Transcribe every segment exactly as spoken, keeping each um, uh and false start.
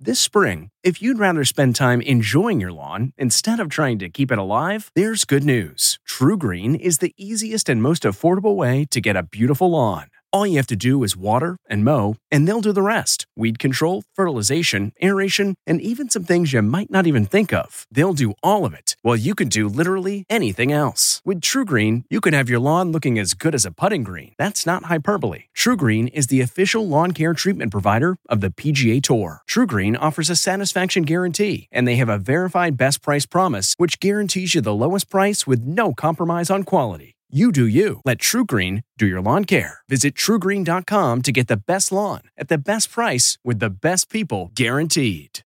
This spring, if you'd rather spend time enjoying your lawn instead of trying to keep it alive, there's good news. TruGreen is the easiest and most affordable way to get a beautiful lawn. All you have to do is water and mow, and they'll do the rest. Weed control, fertilization, aeration, and even some things you might not even think of. They'll do all of it, while you can do literally anything else. With TruGreen, you can have your lawn looking as good as a putting green. That's not hyperbole. TruGreen is the official lawn care treatment provider of the P G A Tour. TruGreen offers a satisfaction guarantee, and they have a verified best price promise, which guarantees you the lowest price with no compromise on quality. You do you. Let TruGreen do your lawn care. Visit True Green dot com to get the best lawn at the best price with the best people guaranteed.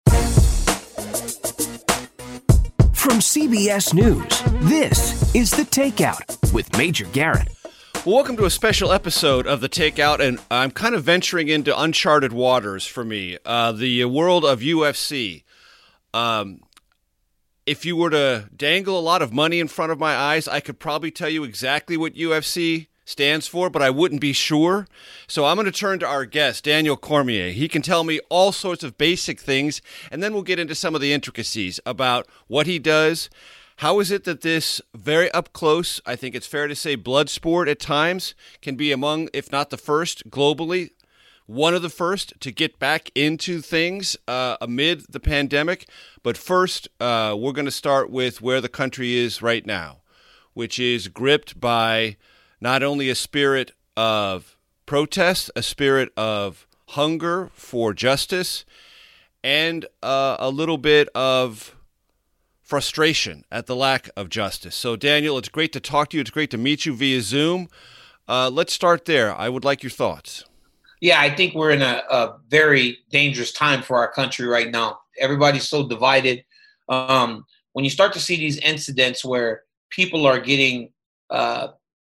From C B S News, this is The Takeout with Major Garrett. Well, welcome to a special episode of The Takeout, and I'm kind of venturing into uncharted waters for me, uh, the world of U F C. Um... If you were to dangle a lot of money in front of my eyes, I could probably tell you exactly what U F C stands for, but I wouldn't be sure. So I'm going to turn to our guest, Daniel Cormier. He can tell me all sorts of basic things, and then we'll get into some of the intricacies about what he does. How is it that this very up close, I think it's fair to say blood sport at times, can be among, if not the first, globally, one of the first to get back into things uh, amid the pandemic. But first, uh, we're going to start with where the country is right now, which is gripped by not only a spirit of protest, a spirit of hunger for justice, and uh, a little bit of frustration at the lack of justice. So, Daniel, it's great to talk to you. It's great to meet you via Zoom. Uh, let's start there. I would like your thoughts. Yeah, I think we're in a, a very dangerous time for our country right now. Everybody's so divided. Um, when you start to see these incidents where people are getting, uh,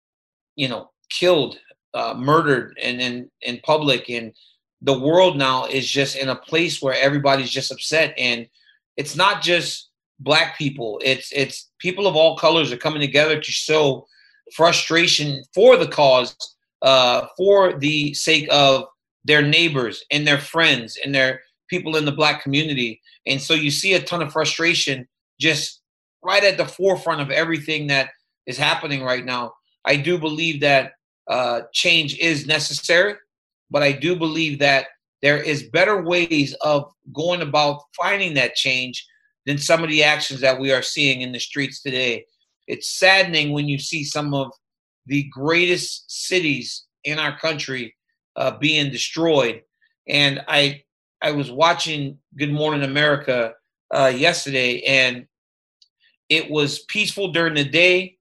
you know, killed, uh, murdered, and in in public, and the world now is just in a place where everybody's just upset. And it's not just Black people; it's it's people of all colors are coming together to show frustration for the cause. Uh, for the sake of their neighbors and their friends and their people in the Black community. And so you see a ton of frustration just right at the forefront of everything that is happening right now. I do believe that uh, change is necessary, but I do believe that there is better ways of going about finding that change than some of the actions that we are seeing in the streets today. It's saddening when you see some of the greatest cities in our country uh, being destroyed. And I I was watching Good Morning America uh, yesterday, and it was peaceful during the day.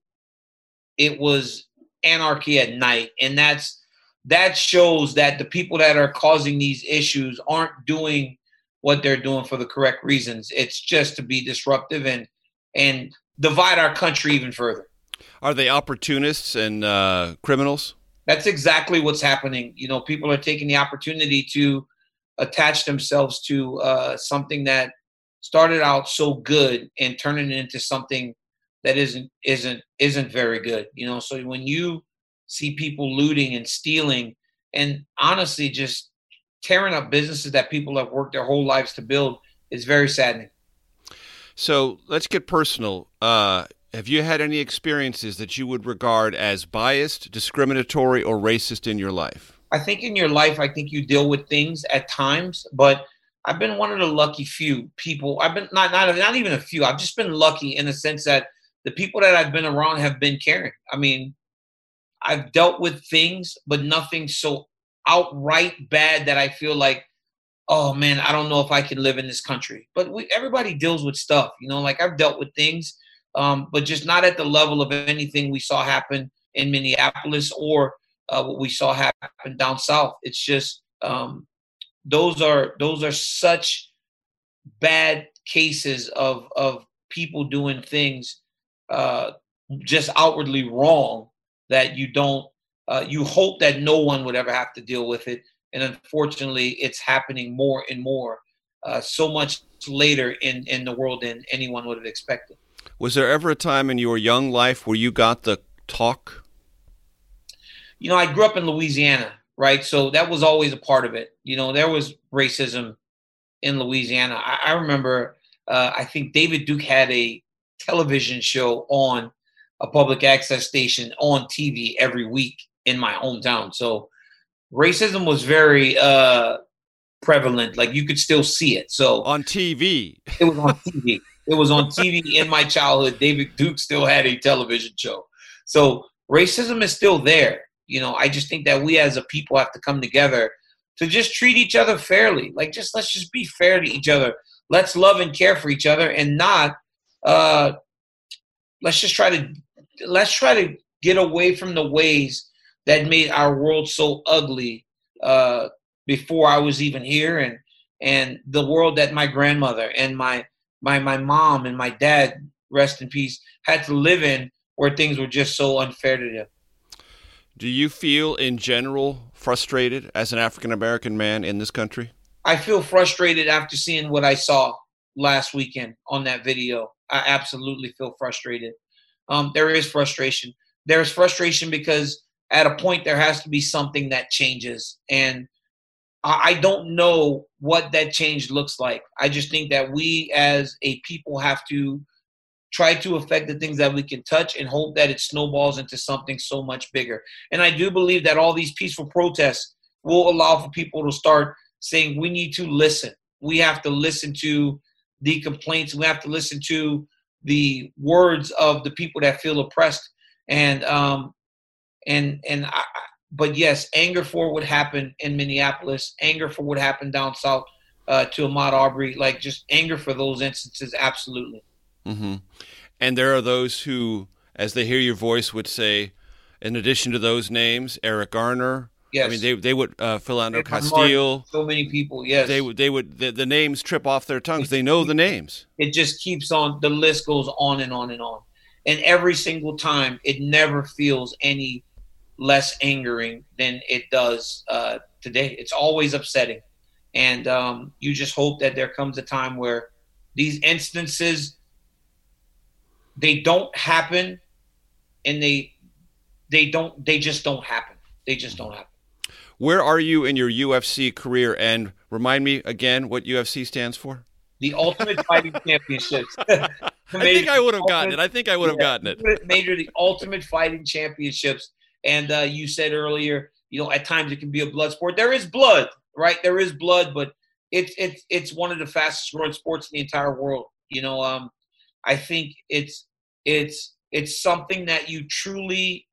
It was anarchy at night. And that's that shows that the people that are causing these issues aren't doing what they're doing for the correct reasons. It's just to be disruptive and and divide our country even further. Are they opportunists and uh, criminals? That's exactly what's happening. You know, people are taking the opportunity to attach themselves to uh, something that started out so good and turning it into something that isn't isn't isn't very good. You know, so when you see people looting and stealing and honestly just tearing up businesses that people have worked their whole lives to build, it's very saddening. So let's get personal. Uh, have you had any experiences that you would regard as biased, discriminatory, or racist in your life? I think in your life, I think you deal with things at times, but I've been one of the lucky few people. I've been not not not even a few. I've just been lucky in the sense that the people that I've been around have been caring. I mean, I've dealt with things, but nothing so outright bad that I feel like, oh man, I don't know if I can live in this country. But we, everybody deals with stuff, you know, like I've dealt with things, um, but just not at the level of anything we saw happen in Minneapolis or uh, what we saw happen down south. It's just um, those are those are such bad cases of of people doing things uh, just outwardly wrong that you don't uh, you hope that no one would ever have to deal with it. And unfortunately, it's happening more and more, uh, so much later in, in the world than anyone would have expected. Was there ever a time in your young life where you got the talk? You know, I grew up in Louisiana, right? So that was always a part of it. You know, there was racism in Louisiana. I, I remember, uh, I think David Duke had a television show on a public access station on T V every week in my hometown. So racism was very uh, prevalent. Like you could still see it. So on T V, it was on T V. It was on T V in my childhood. David Duke still had a television show. So racism is still there. You know, I just think that we as a people have to come together to just treat each other fairly. Like, just let's just be fair to each other. Let's love and care for each other, and not uh, let's just try to let's try to get away from the ways that made our world so ugly uh, before I was even here, and and the world that my grandmother and my my my mom and my dad, rest in peace, had to live in, where things were just so unfair to them. Do you feel in general frustrated as an African-American man in this country? I feel frustrated after seeing what I saw last weekend on that video. I absolutely feel frustrated. Um, there is frustration. There's frustration because at a point there has to be something that changes. And I don't know what that change looks like. I just think that we as a people have to try to affect the things that we can touch and hope that it snowballs into something so much bigger. And I do believe that all these peaceful protests will allow for people to start saying, we need to listen. We have to listen to the complaints. We have to listen to the words of the people that feel oppressed. And, um, and, and, I, but yes, anger for what happened in Minneapolis, anger for what happened down south uh, to Ahmaud Arbery, like just anger for those instances. Absolutely. Mm-hmm. And there are those who, as they hear your voice, would say, in addition to those names, Eric Garner. Yes. I mean, they they would uh, Philando Castile. So many people. Yes. They would they would the, the names trip off their tongues. They know the names. It just keeps on. The list goes on and on and on. And every single time, it never feels any less angering than it does uh, today. It's always upsetting, and um, you just hope that there comes a time where these instances, they don't happen, and they they don't they just don't happen. They just don't happen. Where are you in your U F C career? And remind me again what U F C stands for. The Ultimate Fighting Championships. I think I would have gotten it. I think I would have yeah, gotten it. Major, the Ultimate Fighting Championships. And uh, you said earlier, you know, at times it can be a blood sport. There is blood, right? There is blood, but it's it's it's one of the fastest growing sports in the entire world. You know, um, I think it's it's it's something that you truly.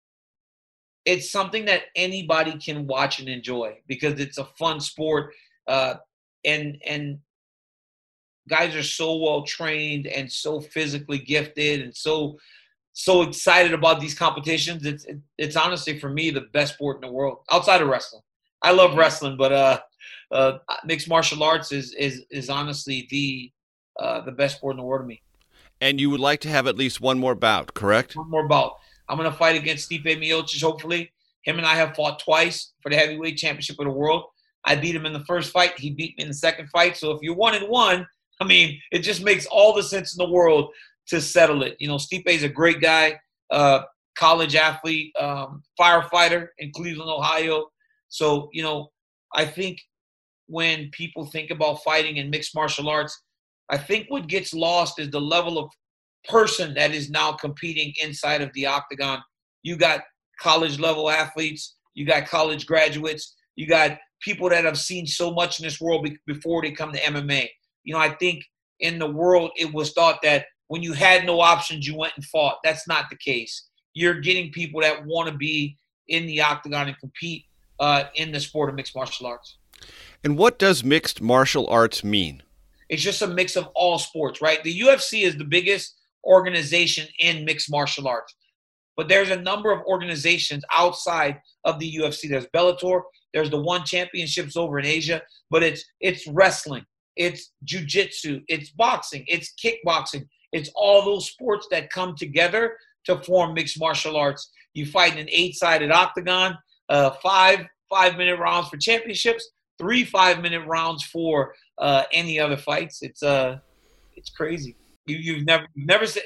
It's something that anybody can watch and enjoy because it's a fun sport, uh, and and guys are so well trained and so physically gifted and so so excited about these competitions. It's it, it's honestly for me the best sport in the world outside of wrestling. I love wrestling, but uh, uh, mixed martial arts is is is honestly the uh, the best sport in the world to me. And you would like to have at least one more bout, correct? One more bout. I'm going to fight against Stipe Miocic, hopefully. Him and I have fought twice for the heavyweight championship of the world. I beat him in the first fight. He beat me in the second fight. So if you're one and one, I mean, it just makes all the sense in the world to settle it. You know, Stipe is a great guy, uh, college athlete, um, firefighter in Cleveland, Ohio. So, you know, I think when people think about fighting in mixed martial arts, I think what gets lost is the level of person that is now competing inside of the octagon. You got college level athletes, you got college graduates, you got people that have seen so much in this world be- before they come to M M A. You know, I think in the world it was thought that when you had no options, you went and fought. That's not the case. You're getting people that want to be in the octagon and compete uh, in the sport of mixed martial arts. And what does mixed martial arts mean? It's just a mix of all sports, right? The U F C is the biggest organization in mixed martial arts. But there's a number of organizations outside of the U F C. There's Bellator. There's the One Championships over in Asia. But it's it's wrestling. It's jiu-jitsu. It's boxing. It's kickboxing. It's all those sports that come together to form mixed martial arts. You fight in an eight-sided octagon, uh, five five-minute rounds for championships, three five-minute rounds for uh, any other fights. It's uh, it's crazy. You, you've never, you've never seen.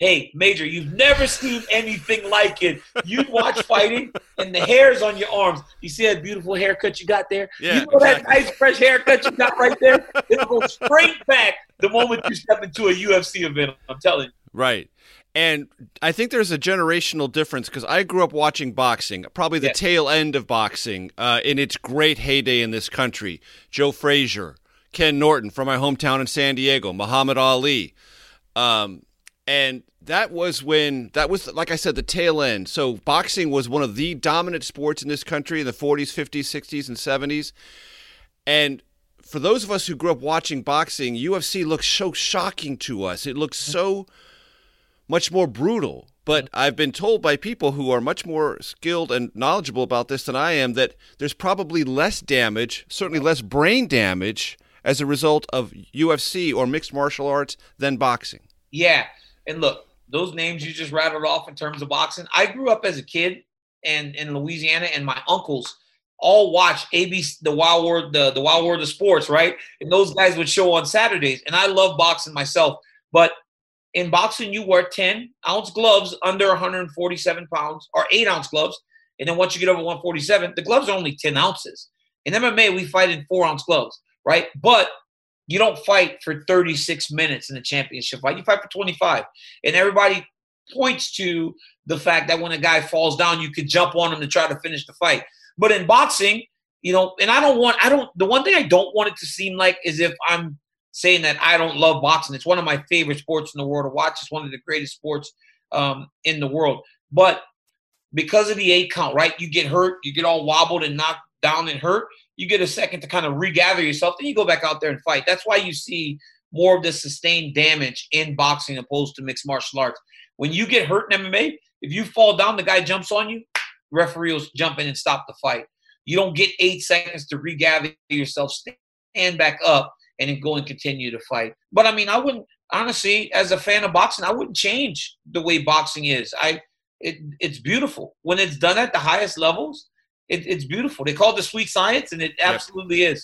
Hey, Major, you've never seen anything like it. You'd watch fighting, and the hairs on your arms. You see that beautiful haircut you got there? Yeah, you know exactly. that nice, fresh haircut you got right there? It'll go straight back the moment you step into a U F C event, I'm telling you. Right. And I think there's a generational difference because I grew up watching boxing, probably the Yes. tail end of boxing uh, in its great heyday in this country. Joe Frazier, Ken Norton from my hometown in San Diego, Muhammad Ali. Um, and that was when, that was, like I said, the tail end. So boxing was one of the dominant sports in this country in the forties, fifties, sixties, and seventies. And for those of us who grew up watching boxing, U F C looks so shocking to us. It looks so much more brutal. But I've been told by people who are much more skilled and knowledgeable about this than I am that there's probably less damage, certainly less brain damage, as a result of U F C or mixed martial arts than boxing. Yeah. And look, those names you just rattled off in terms of boxing, I grew up as a kid and in Louisiana, and my uncles all watched A B C, the Wild World, the, the Wild World of Sports, right? And those guys would show on Saturdays. And I love boxing myself. But in boxing, you wear ten-ounce gloves under one hundred forty-seven pounds, or eight-ounce gloves. And then once you get over one forty-seven, the gloves are only ten ounces. In M M A, we fight in four-ounce gloves, right? But you don't fight for thirty-six minutes in a championship fight. You fight for twenty-five. And everybody points to the fact that when a guy falls down, you could jump on him to try to finish the fight. But in boxing, you know, and I don't want, I don't, the one thing I don't want it to seem like is if I'm saying that I don't love boxing. It's one of my favorite sports in the world to watch. It's one of the greatest sports um, in the world. But because of the eight count, right, you get hurt, you get all wobbled and knocked down and hurt, you get a second to kind of regather yourself, then you go back out there and fight. That's why you see more of the sustained damage in boxing opposed to mixed martial arts. When you get hurt in M M A, if you fall down, the guy jumps on you, referee will jump in and stop the fight. You don't get eight seconds to regather yourself, stand back up, and then go and continue to fight. But, I mean, I wouldn't – honestly, as a fan of boxing, I wouldn't change the way boxing is. I it, It's beautiful. When it's done at the highest levels, it, it's beautiful. They call it the sweet science, and it absolutely yep. is.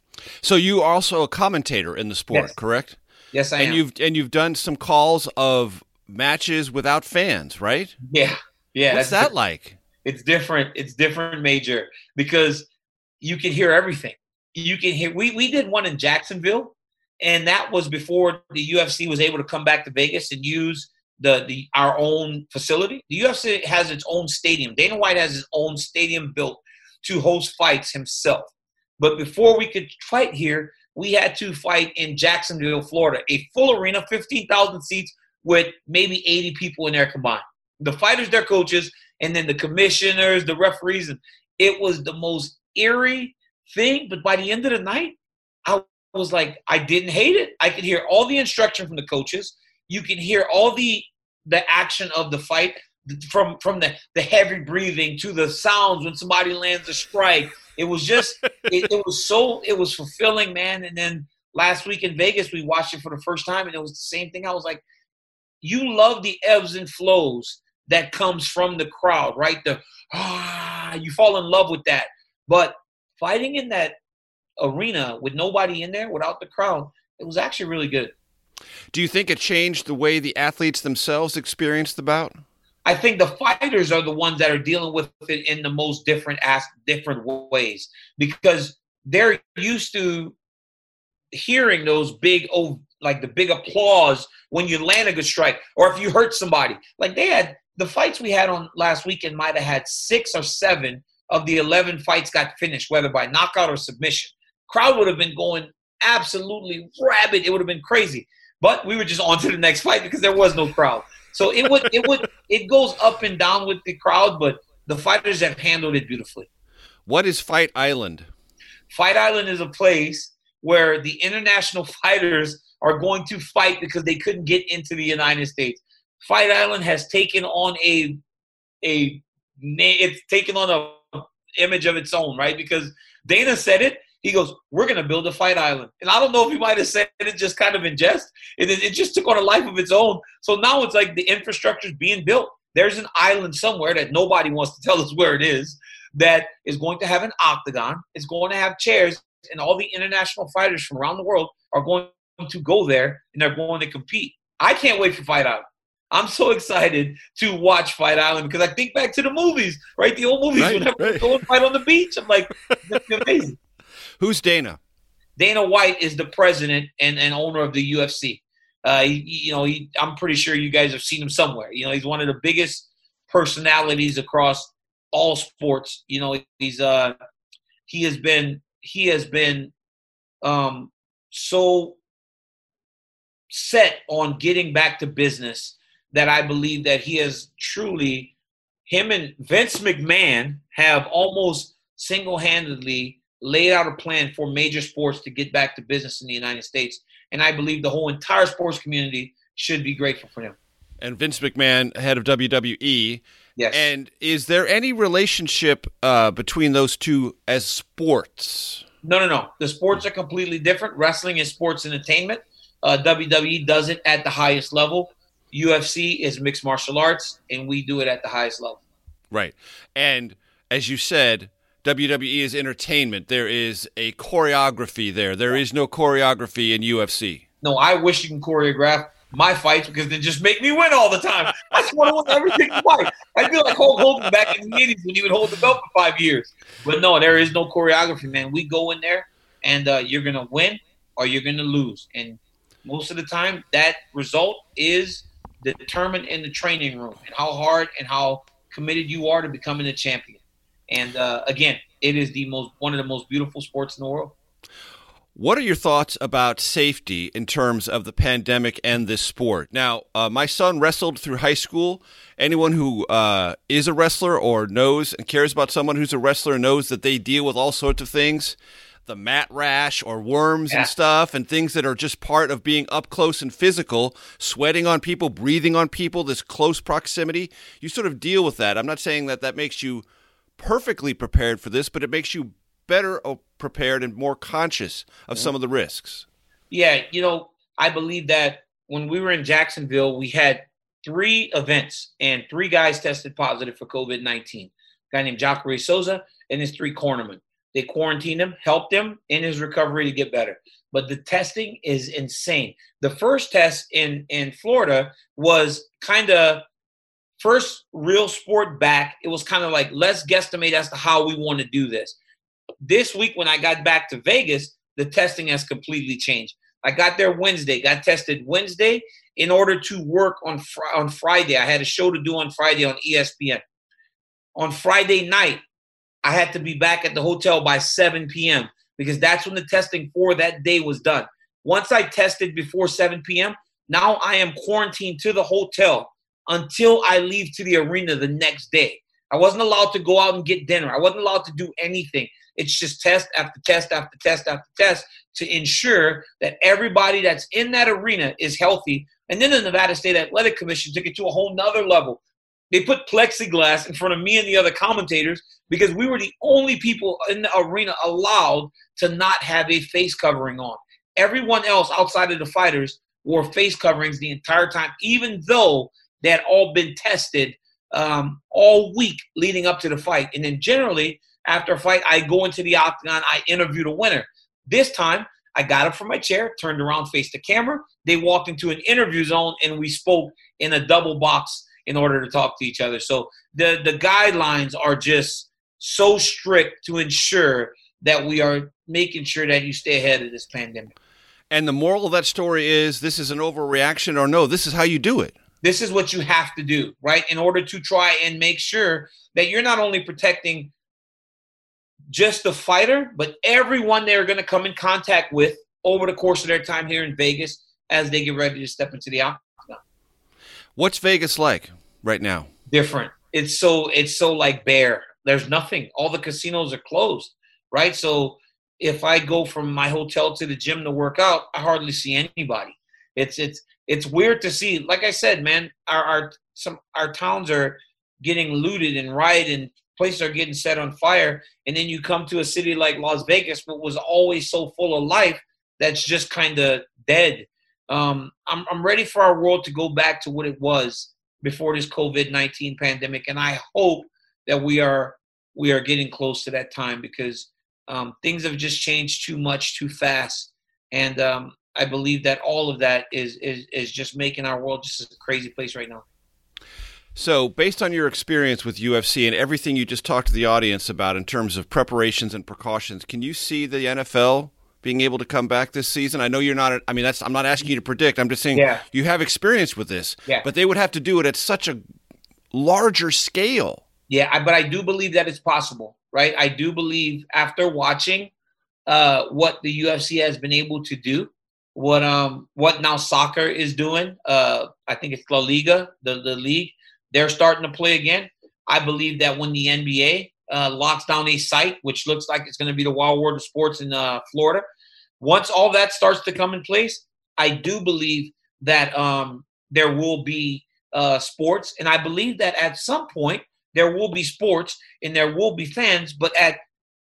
So you are also a commentator in the sport, yes. correct? Yes, I and am. You've, and you've done some calls of matches without fans, right? Yeah. yeah. What's that like? It's different. It's different, Major, because you can hear everything. You can hear. We we did one in Jacksonville, and that was before the U F C was able to come back to Vegas and use the the our own facility. The U F C has its own stadium. Dana White has his own stadium built to host fights himself. But before we could fight here, we had to fight in Jacksonville, Florida, a full arena, fifteen thousand seats with maybe eighty people in there combined. The fighters, their coaches, and then the commissioners, the referees. And it was the most eerie thing. But by the end of the night, I was like, I didn't hate it. I could hear all the instruction from the coaches. You can hear all the the action of the fight, from from the, the heavy breathing to the sounds when somebody lands a strike. It was just, it, it was so, it was fulfilling, man. And then last week in Vegas, we watched it for the first time, and it was the same thing. I was like, you love the ebbs and flows that comes from the crowd, right? The, ah, you fall in love with that. But fighting in that arena with nobody in there, without the crowd, it was actually really good. Do you think it changed the way the athletes themselves experienced the bout? I think the fighters are the ones that are dealing with it in the most different as different ways, because they're used to hearing those big, oh, like the big applause when you land a good strike, or if you hurt somebody. Like they had the fights we had on last weekend might have had six or seven of the eleven fights got finished, whether by knockout or submission. Crowd would have been going absolutely rabid. It would have been crazy. But we were just on to the next fight because there was no crowd. So it would, it would, it goes up and down with the crowd, but the fighters have handled it beautifully. What is Fight Island? Fight Island is a place where the international fighters are going to fight because they couldn't get into the United States. Fight Island has taken on a, a, it's taken on a image of its own, right? Because Dana said it. He goes, we're going to build a Fight Island. And I don't know if he might have said it just kind of in jest. It, it just took on a life of its own. So now it's like the infrastructure is being built. There's an island somewhere that nobody wants to tell us where it is that is going to have an octagon. It's going to have chairs, and all the international fighters from around the world are going to go there, and they're going to compete. I can't wait for Fight Island. I'm so excited to watch Fight Island because I think back to the movies, right? The old movies Right, when everyone right. go and fight on the beach. I'm like, that's amazing. Who's Dana? Dana White is the president and, and owner of the U F C. Uh, he, you know, he, I'm pretty sure you guys have seen him somewhere. You know, he's one of the biggest personalities across all sports. You know, he's uh, he has been he has been um, so set on getting back to business that I believe that he has truly, him and Vince McMahon have almost single-handedly laid out a plan for major sports to get back to business in the United States. And I believe the whole entire sports community should be grateful for him. And Vince McMahon, head of W W E. Yes. And is there any relationship uh, between those two as sports? No, no, no. The sports are completely different. Wrestling is sports entertainment. Uh, W W E does it at the highest level. U F C is mixed martial arts, and we do it at the highest level. Right. And as you said, W W E is entertainment. There is a choreography there. There is no choreography in U F C. No, I wish you can choreograph my fights because they just make me win all the time. I just want to win every single fight. I feel like Hulk Hogan back in the eighties when he would hold the belt for five years. But no, there is no choreography, man. We go in there, and uh, you're going to win or you're going to lose. And most of the time, that result is determined in the training room and how hard and how committed you are to becoming a champion. And uh, again, it is the most one of the most beautiful sports in the world. What are your thoughts about safety in terms of the pandemic and this sport? Now, uh, my son wrestled through high school. Anyone who uh, is a wrestler or knows and cares about someone who's a wrestler knows that they deal with all sorts of things, the mat rash or worms Yeah. and stuff, and things that are just part of being up close and physical, sweating on people, breathing on people, this close proximity. You sort of deal with that. I'm not saying that that makes you perfectly prepared for this, but it makes you better prepared and more conscious of some of the risks. Yeah, you know, I believe that when we were in Jacksonville, we had three events and three guys tested positive for COVID nineteen. A guy named Jacare Souza and his three cornermen. They quarantined him, helped him in his recovery to get better. But the testing is insane. The first test in, in Florida was kind of first real sport back. It was kind of like, let's guesstimate as to how we want to do this. This week when I got back to Vegas, the testing has completely changed. I got there Wednesday, got tested Wednesday in order to work on fr- on Friday. I had a show to do on Friday on E S P N. On Friday night, I had to be back at the hotel by seven p.m. because that's when the testing for that day was done. Once I tested before seven p.m., now I am quarantined to the hotel until I leave to the arena the next day. I wasn't allowed to go out and get dinner. I wasn't allowed to do anything. It's just test after test after test after test to ensure that everybody that's in that arena is healthy. And then the Nevada State Athletic Commission took it to a whole nother level. They put plexiglass in front of me and the other commentators because we were the only people in the arena allowed to not have a face covering on. Everyone else outside of the fighters wore face coverings the entire time, even though they had all been tested um, all week leading up to the fight. And then generally, after a fight, I go into the octagon, I interview the winner. This time, I got up from my chair, turned around, faced the camera. They walked into an interview zone, and we spoke in a double box in order to talk to each other. So the, the guidelines are just so strict to ensure that we are making sure that you stay ahead of this pandemic. And the moral of that story is this is an overreaction, or no, this is how you do it. This is what you have to do, right, in order to try and make sure that you're not only protecting just the fighter, but everyone they're going to come in contact with over the course of their time here in Vegas as they get ready to step into the octagon. What's Vegas like right now? Different. It's so it's so like bare. There's nothing. All the casinos are closed, right? So if I go from my hotel to the gym to work out, I hardly see anybody. It's it's it's weird to see. Like I said, man, our our some our towns are getting looted and rioted, and places are getting set on fire. And then you come to a city like Las Vegas, what was always so full of life, that's just kind of dead. Um, I'm I'm ready for our world to go back to what it was before this COVID nineteen pandemic, and I hope that we are we are getting close to that time because um, things have just changed too much too fast. And um, I believe that all of that is is is just making our world just a crazy place right now. So, based on your experience with U F C and everything you just talked to the audience about in terms of preparations and precautions, can you see the N F L being able to come back this season? I know you're not. I mean, that's. I'm not asking you to predict. I'm just saying yeah. you have experience with this. Yeah. But they would have to do it at such a larger scale. Yeah, I, but I do believe that it's possible, right? I do believe after watching uh, what the U F C has been able to do, what um what now soccer is doing. Uh, I think it's La Liga, the the league. They're starting to play again. I believe that when the N B A uh, locks down a site, which looks like it's going to be the Wild World of Sports in uh, Florida, once all that starts to come in place, I do believe that um, there will be uh, sports. And I believe that at some point there will be sports and there will be fans, but at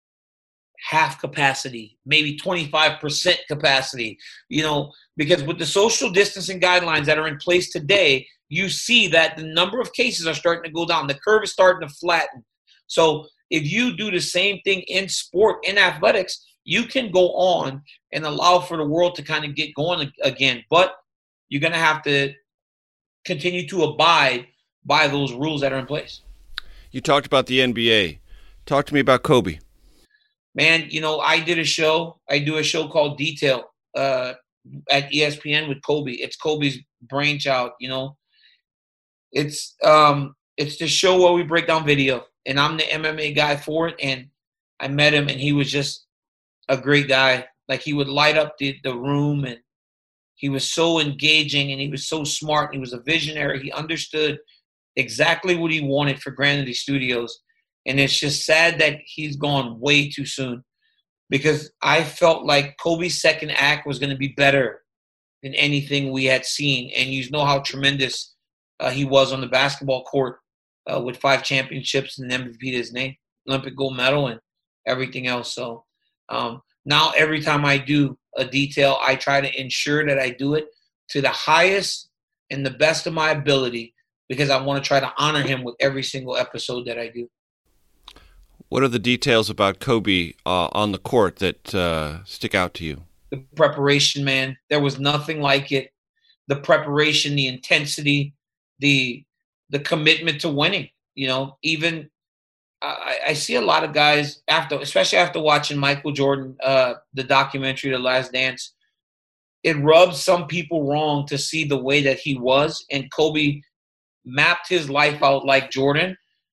half capacity, maybe twenty-five percent capacity, you know, because with the social distancing guidelines that are in place today, you see that the number of cases are starting to go down. The curve is starting to flatten. So if you do the same thing in sport, in athletics, you can go on and allow for the world to kind of get going again. But you're going to have to continue to abide by those rules that are in place. You talked about the N B A. Talk to me about Kobe. Man, you know, I did a show. I do a show called Detail uh, at E S P N with Kobe. It's Kobe's brainchild, you know. It's um it's the show where we break down video, and I'm the M M A guy for it. And I met him, and he was just a great guy. Like, he would light up the, the room, and he was so engaging, and he was so smart. He was a visionary. He understood exactly what he wanted for Granity Studios. And it's just sad that he's gone way too soon, because I felt like Kobe's second act was going to be better than anything we had seen. And you know how tremendous Uh, he was on the basketball court uh, with five championships and an M V P to his name, Olympic gold medal, and everything else. So um, now every time I do a detail, I try to ensure that I do it to the highest and the best of my ability, because I want to try to honor him with every single episode that I do. What are the details about Kobe uh, on the court that uh, stick out to you? The preparation, man. There was nothing like it. The preparation, the intensity, the the commitment to winning. You know, even I, I see a lot of guys after, especially after watching Michael Jordan, uh, the documentary, The Last Dance, it rubs some people wrong to see the way that he was, and Kobe mapped his life out like Jordan.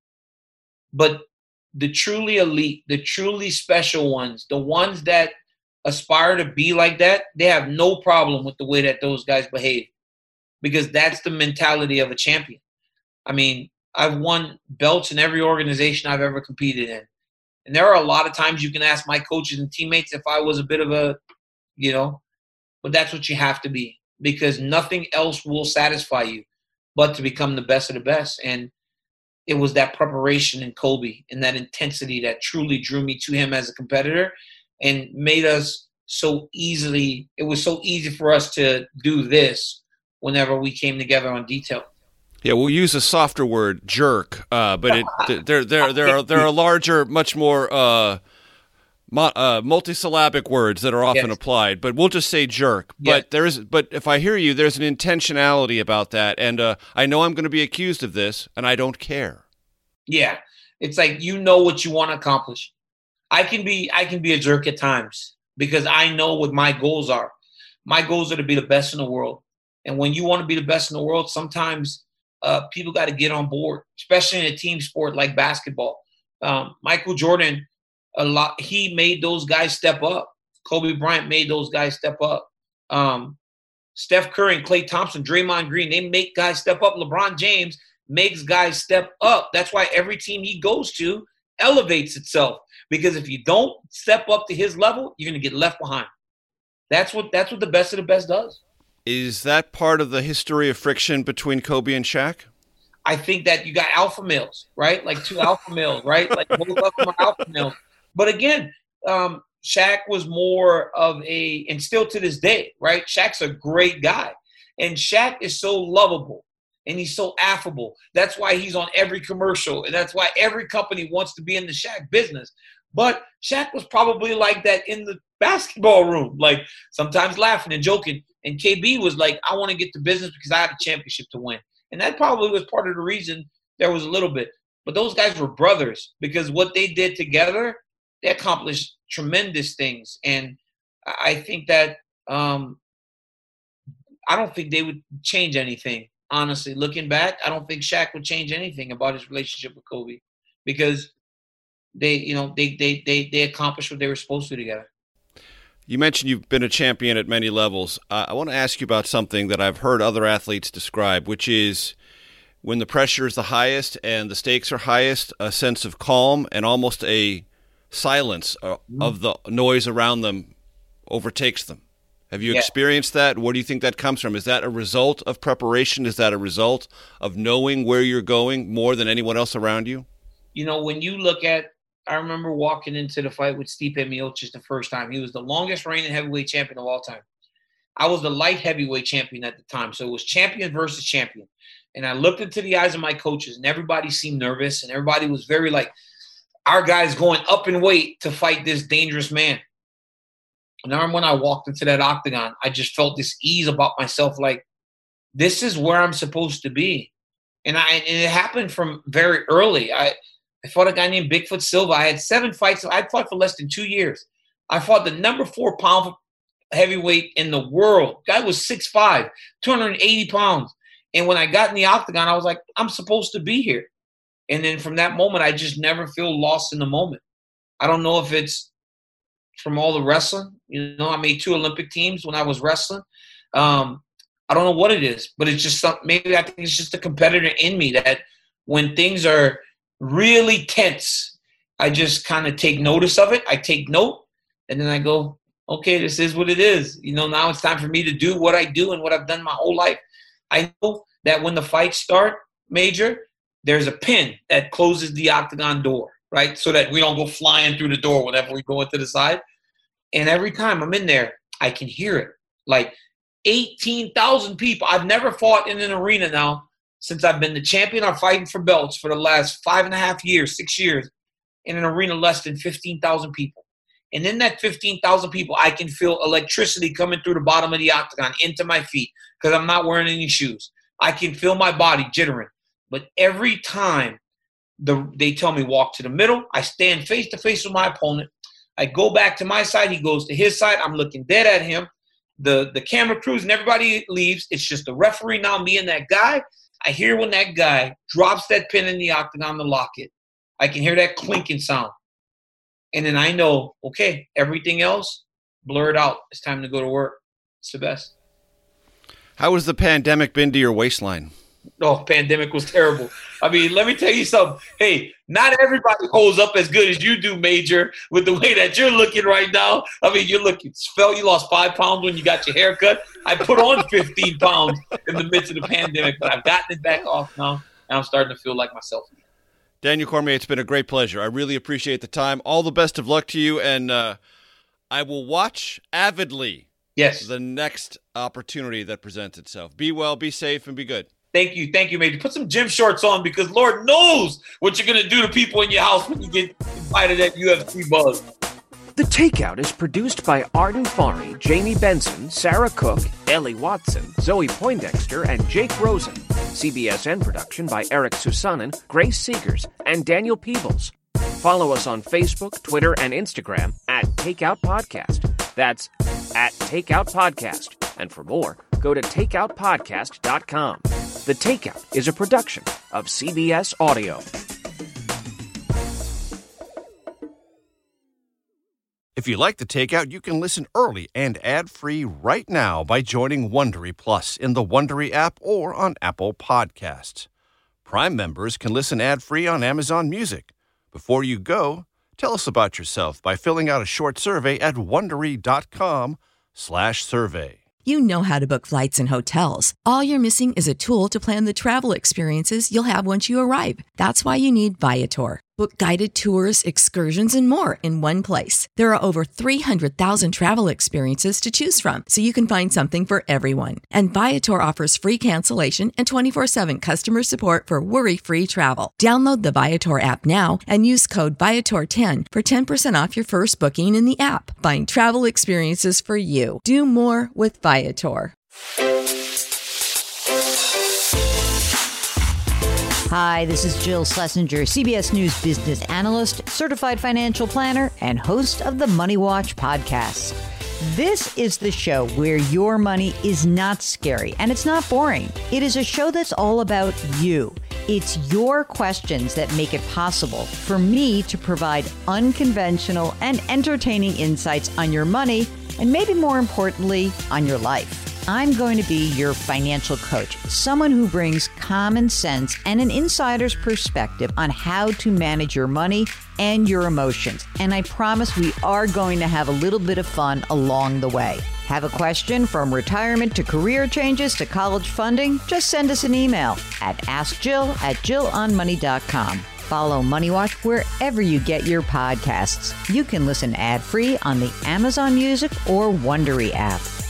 But the truly elite, the truly special ones, the ones that aspire to be like that, they have no problem with the way that those guys behave, because that's the mentality of a champion. I mean, I've won belts in every organization I've ever competed in. And there are a lot of times you can ask my coaches and teammates if I was a bit of a, you know, but that's what you have to be, because nothing else will satisfy you but to become the best of the best. And it was that preparation in Kobe and that intensity that truly drew me to him as a competitor and made us so easily, it was so easy for us to do this whenever we came together on detail. Yeah, we'll use a softer word, jerk, uh, but it, there, there, there are there are larger, much more uh, mo- uh, multisyllabic words that are often yes. applied. But we'll just say jerk. Yes. But there is, but if I hear you, there's an intentionality about that, and uh, I know I'm going to be accused of this, and I don't care. Yeah, it's like, you know what you want to accomplish. I can be I can be a jerk at times because I know what my goals are. My goals are to be the best in the world, and when you want to be the best in the world, sometimes Uh, people got to get on board, especially in a team sport like basketball. Um, Michael Jordan, a lot, he made those guys step up. Kobe Bryant made those guys step up. Um, Steph Curry and Klay Thompson, Draymond Green, they make guys step up. LeBron James makes guys step up. That's why every team he goes to elevates itself, because if you don't step up to his level, you're going to get left behind. That's what that's what the best of the best does. Is that part of the history of friction between Kobe and Shaq? I think that you got alpha males, right? Like two alpha males, right? Like both of them are alpha males. But again, um, Shaq was more of a, and still to this day, right? Shaq's a great guy. And Shaq is so lovable and he's so affable. That's why he's on every commercial. And that's why every company wants to be in the Shaq business. But Shaq was probably like that in the basketball room, like sometimes laughing and joking. And K B was like, I want to get to business because I have a championship to win. And that probably was part of the reason there was a little bit. But those guys were brothers because what they did together, they accomplished tremendous things. And I think that um, I don't think they would change anything. Honestly, looking back, I don't think Shaq would change anything about his relationship with Kobe because they, you know, they they they they accomplished what they were supposed to together. You mentioned you've been a champion at many levels. Uh, I want to ask you about something that I've heard other athletes describe, which is when the pressure is the highest and the stakes are highest, a sense of calm and almost a silence of the noise around them overtakes them. Have you yeah. experienced that? Where do you think that comes from? Is that a result of preparation? Is that a result of knowing where you're going more than anyone else around you? You know, when you look at, I remember walking into the fight with Stipe Miocic the first time. He was the longest reigning heavyweight champion of all time. I was the light heavyweight champion at the time. So it was champion versus champion. And I looked into the eyes of my coaches, and everybody seemed nervous, and everybody was very like, our guy's going up in weight to fight this dangerous man. And I remember when I walked into that octagon, I just felt this ease about myself, like, this is where I'm supposed to be. And I and it happened from very early. I, I fought a guy named Bigfoot Silva. I had seven fights. I fought for less than two years. I fought the number four pound heavyweight in the world. Guy was six five, two hundred eighty pounds. And when I got in the octagon, I was like, I'm supposed to be here. And then from that moment, I just never feel lost in the moment. I don't know if it's from all the wrestling. You know, I made two Olympic teams when I was wrestling. Um, I don't know what it is, but it's just something. Maybe I think it's just a competitor in me that when things are really tense, I just kind of take notice of it. I take note, and then I go, okay, this is what it is. You know, now it's time for me to do what I do and what I've done my whole life. I know that when the fights start, Major, there's a pin that closes the octagon door, right? So that we don't go flying through the door whenever we go into the side. And every time I'm in there, I can hear it. Like eighteen thousand people. I've never fought in an arena now since I've been the champion or fighting for belts for the last five and a half years, six years, in an arena less than fifteen thousand people. And in that fifteen thousand people, I can feel electricity coming through the bottom of the octagon into my feet because I'm not wearing any shoes. I can feel my body jittering. But every time the, they tell me walk to the middle, I stand face to face with my opponent. I go back to my side. He goes to his side. I'm looking dead at him. The, the camera crews and everybody leaves. It's just the referee now, me and that guy. I hear when that guy drops that pin in the octagon to lock it. I can hear that clinking sound. And then I know, okay, everything else, blur it out. It's time to go to work. It's the best. How has the pandemic been to your waistline? Oh, pandemic was terrible. I mean, let me tell you something. Hey, not everybody holds up as good as you do, Major, with the way that you're looking right now. I mean, you're looking svelte. You lost five pounds when you got your hair cut. I put on fifteen pounds in the midst of the pandemic, but I've gotten it back off now, and I'm starting to feel like myself. Daniel Cormier, it's been a great pleasure. I really appreciate the time. All the best of luck to you, and uh, I will watch avidly yes. the next opportunity that presents itself. Be well, be safe, and be good. Thank you. Thank you, Major. Put some gym shorts on because Lord knows what you're going to do to people in your house when you get invited at U F C buzz. The Takeout is produced by Arden Farhi, Jamie Benson, Sarah Cook, Ellie Watson, Zoe Poindexter, and Jake Rosen. C B S N production by Eric Susanen, Grace Seegers, and Daniel Peebles. Follow us on Facebook, Twitter, and Instagram at Takeout Podcast. That's at Takeout Podcast. And for more, go to takeout podcast dot com. The Takeout is a production of C B S Audio. If you like The Takeout, you can listen early and ad-free right now by joining Wondery Plus in the Wondery app or on Apple Podcasts. Prime members can listen ad-free on Amazon Music. Before you go, tell us about yourself by filling out a short survey at wondery dot com slash survey. You know how to book flights and hotels. All you're missing is a tool to plan the travel experiences you'll have once you arrive. That's why you need Viator. Book guided tours, excursions, and more in one place. There are over three hundred thousand travel experiences to choose from, so you can find something for everyone. And Viator offers free cancellation and twenty-four seven customer support for worry-free travel. Download the Viator app now and use code Viator ten for ten percent off your first booking in the app. Find travel experiences for you. Do more with Viator. Hi, this is Jill Schlesinger, C B S News business analyst, certified financial planner, and host of the Money Watch podcast. This is the show where your money is not scary and it's not boring. It is a show that's all about you. It's your questions that make it possible for me to provide unconventional and entertaining insights on your money, and maybe more importantly, on your life. I'm going to be your financial coach, someone who brings common sense and an insider's perspective on how to manage your money and your emotions. And I promise we are going to have a little bit of fun along the way. Have a question from retirement to career changes to college funding? Just send us an email at askjill at jill on money dot com. Follow Money Watch wherever you get your podcasts. You can listen ad-free on the Amazon Music or Wondery app.